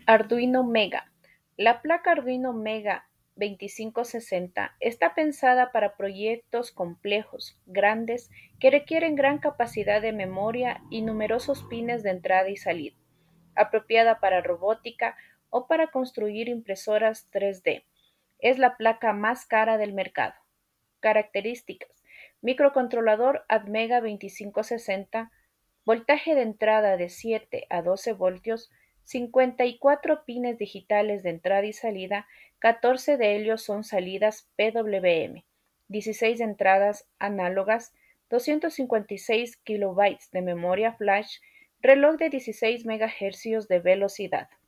Arduino Mega. La placa Arduino Mega 2560 está pensada para proyectos complejos, grandes, que requieren gran capacidad de memoria y numerosos pines de entrada y salida, apropiada para robótica o para construir impresoras 3D. Es la placa más cara del mercado. Características: microcontrolador Atmega 2560, voltaje de entrada de 7 a 12 voltios, 54 pines digitales de entrada y salida, 14 de ellos son salidas PWM, 16 entradas análogas, 256 kilobytes de memoria flash, reloj de 16 MHz de velocidad.